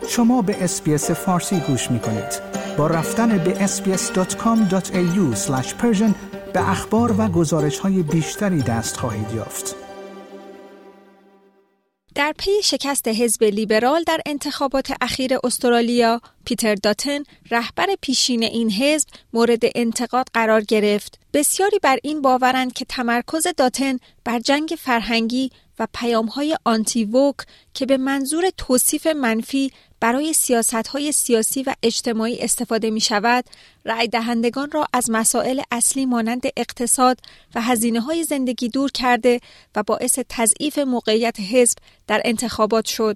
شما به اس‌بی‌اس فارسی گوش می‌کنید. با رفتن به sbs.com.au/persian به اخبار و گزارش‌های بیشتری دست خواهید یافت. در پی شکست حزب لیبرال در انتخابات اخیر استرالیا، پیتر داتن، رهبر پیشین این حزب، مورد انتقاد قرار گرفت. بسیاری بر این باورند که تمرکز داتن بر جنگ فرهنگی و پیام‌های آنتی ووک که به منظور توصیف منفی برای سیاست‌های سیاسی و اجتماعی استفاده می‌شود، رأی دهندگان را از مسائل اصلی مانند اقتصاد و هزینه‌های زندگی دور کرده و باعث تضعیف موقعیت حزب در انتخابات شد.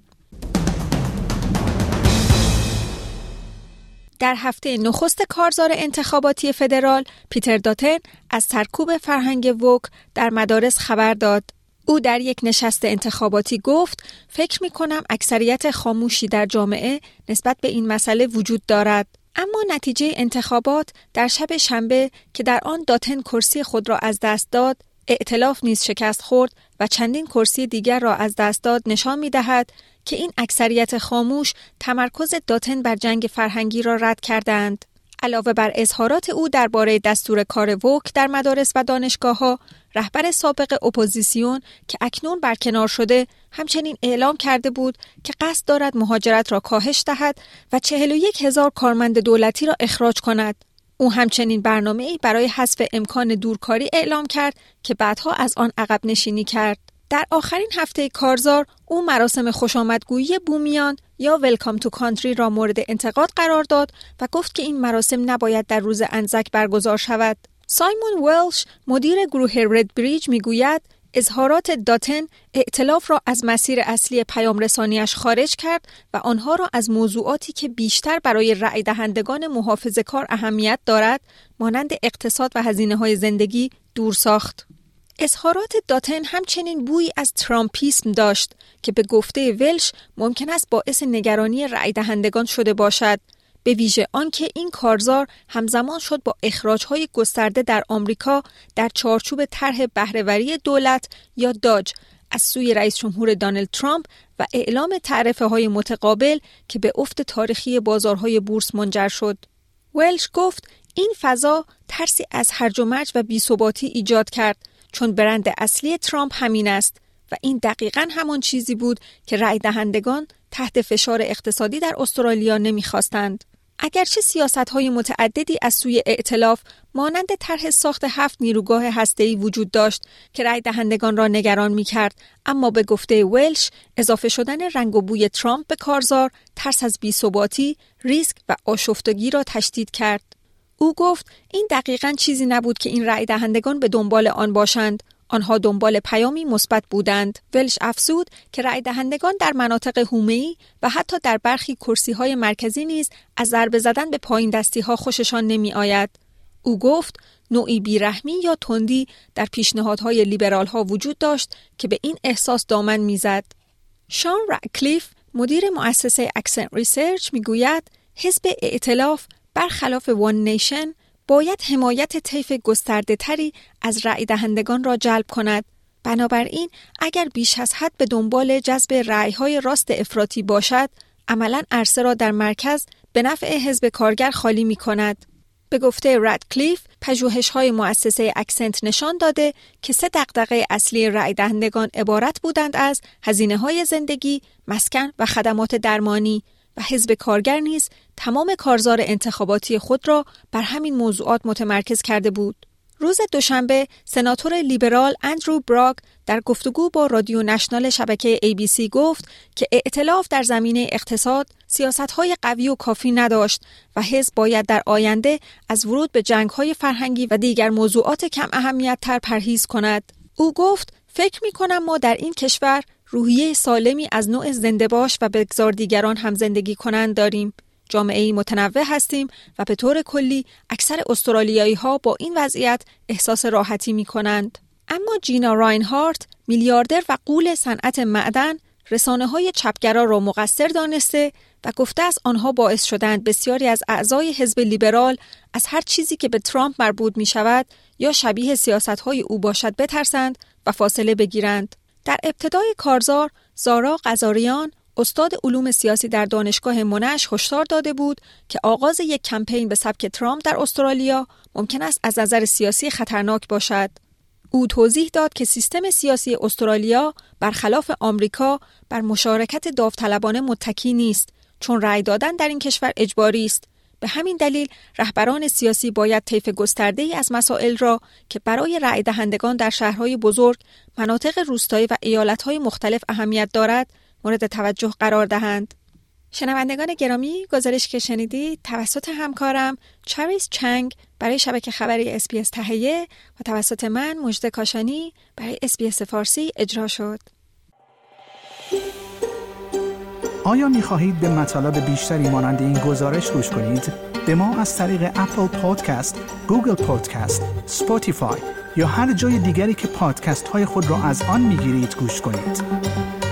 در هفته نخست کارزار انتخاباتی فدرال، پیتر داتن از سرکوب فرهنگ ووک در مدارس خبر داد. او در یک نشست انتخاباتی گفت: فکر می‌کنم اکثریت خاموشی در جامعه نسبت به این مسئله وجود دارد. اما نتیجه انتخابات در شب شنبه که در آن داتن کرسی خود را از دست داد، ائتلاف نیز شکست خورد و چندین کرسی دیگر را از دست داد، نشان می‌دهد که این اکثریت خاموش تمرکز داتن بر جنگ فرهنگی را رد کردند. علاوه بر اظهارات او درباره دستور کار ووک در مدارس و دانشگاه‌ها، رهبر سابق اپوزیسیون که اکنون برکنار شده، همچنین اعلام کرده بود که قصد دارد مهاجرت را کاهش دهد و 41,000 کارمند دولتی را اخراج کند. او همچنین برنامه‌ای برای حذف امکان دورکاری اعلام کرد که بعدها از آن عقب نشینی کرد. در آخرین هفته کارزار، او مراسم خوشامدگویی بومیان یا ویلکام تو کانتری را مورد انتقاد قرار داد و گفت که این مراسم نباید در روز انزک برگزار شود. سایمون ولش، مدیر گروه رد بریج، میگوید اظهارات داتن ائتلاف را از مسیر اصلی پیام رسانیش خارج کرد و آنها را از موضوعاتی که بیشتر برای رأی دهندگان محافظه‌کار اهمیت دارد، مانند اقتصاد و هزینه‌های زندگی، دور ساخت. اظهارات داتن همچنین بویی از ترامپیسم داشت که به گفته ولش ممکن است باعث نگرانی رأی دهندگان شده باشد، به ویژه آنکه این کارزار همزمان شد با اخراج‌های گسترده در آمریکا در چارچوب طرح بهره‌وری دولت یا داج از سوی رئیس جمهور دونالد ترامپ و اعلام تعرفه‌های متقابل که به افت تاریخی بازارهای بورس منجر شد. ولش گفت این فضا ترسی از هرج و مرج و بی‌ثباتی ایجاد کرد، چون برند اصلی ترامپ همین است و این دقیقاً همان چیزی بود که رأی دهندگان تحت فشار اقتصادی در استرالیا نمی‌خواستند. اگرچه سیاست‌های متعددی از سوی ائتلاف مانند طرح ساخت 7 نیروگاه هسته‌ای وجود داشت که رأی دهندگان را نگران می‌کرد، اما به گفته ولش اضافه شدن رنگ و بوی ترامپ به کارزار ترس از بی‌ثباتی، ریسک و آشفتگی را تشدید کرد. او گفت این دقیقاً چیزی نبود که این رأی دهندگان به دنبال آن باشند. آنها دنبال پیامی مثبت بودند. ولش افزود که رأی دهندگان در مناطق حومه‌ای و حتی در برخی کرسی‌های مرکزی نیز از ضربه زدن به پایین دستی‌ها خوششان نمی‌آید. او گفت نوعی بیرحمی یا تندی در پیشنهادهای لیبرال‌ها وجود داشت که به این احساس دامن می‌زد. شان رادکلیف، مدیر مؤسسه اکسنت ریسرچ، می‌گوید حزب ائتلاف برخلاف وان نیشن باید حمایت طیف گسترده تری از رأی دهندگان را جلب کند. بنابراین اگر بیش از حد به دنبال جذب رأی‌های راست افراطی باشد، عملاً عرصه را در مرکز به نفع حزب کارگر خالی می‌کند. به گفته رادکلیف، پژوهش‌های مؤسسه اکسنت نشان داده که 3 دغدغه اصلی رأی دهندگان عبارت بودند از هزینه‌های زندگی، مسکن و خدمات درمانی و حزب کارگر نیز تمام کارزار انتخاباتی خود را بر همین موضوعات متمرکز کرده بود. روز دوشنبه سناتور لیبرال اندرو براگ در گفتگو با رادیو نشنال شبکه ABC گفت که ائتلاف در زمینه اقتصاد سیاست‌های قوی و کافی نداشت و حزب باید در آینده از ورود به جنگ‌های فرهنگی و دیگر موضوعات کم اهمیت تر پرهیز کند. او گفت فکر می‌کنم ما در این کشور روحیه سالمی از نوع زنده باش و بگذار دیگران هم زندگی کنند داریم. جامعه‌ای متنوع هستیم و به طور کلی اکثر استرالیایی‌ها با این وضعیت احساس راحتی می‌کنند. اما جینا راینهارت، میلیاردر و غول صنعت معدن، رسانه‌های چپگرا را مقصر دانسته و گفته است آنها باعث شدند بسیاری از اعضای حزب لیبرال از هر چیزی که به ترامپ مربوط می‌شود یا شبیه سیاست‌های او باشد بترسند و فاصله بگیرند. در ابتدای کارزار، زارا قزاریان، استاد علوم سیاسی در دانشگاه مونش هشدار داده بود که آغاز یک کمپین به سبک ترامپ در استرالیا ممکن است از نظر سیاسی خطرناک باشد. او توضیح داد که سیستم سیاسی استرالیا برخلاف آمریکا بر مشارکت داوطلبانه متکی نیست، چون رأی دادن در این کشور اجباری است. به همین دلیل رهبران سیاسی باید طیف گسترده‌ای از مسائل را که برای رأی دهندگان در شهرهای بزرگ، مناطق روستایی و ایالت‌های مختلف اهمیت دارد، مورد توجه قرار دهند. شنوندگان گرامی، گزارشی که شنیدید توسط همکارم چاریس چنگ برای شبکه خبری SBS تهیه و توسط من مجد کاشانی برای SBS فارسی اجرا شد. آیا می خواهید به مطالب بیشتری مانند این گزارش گوش کنید؟ به ما از طریق اپل پادکست، گوگل پادکست، اسپاتیفای یا هر جای دیگری که پادکست های خود را از آن می گیرید گوش کنید.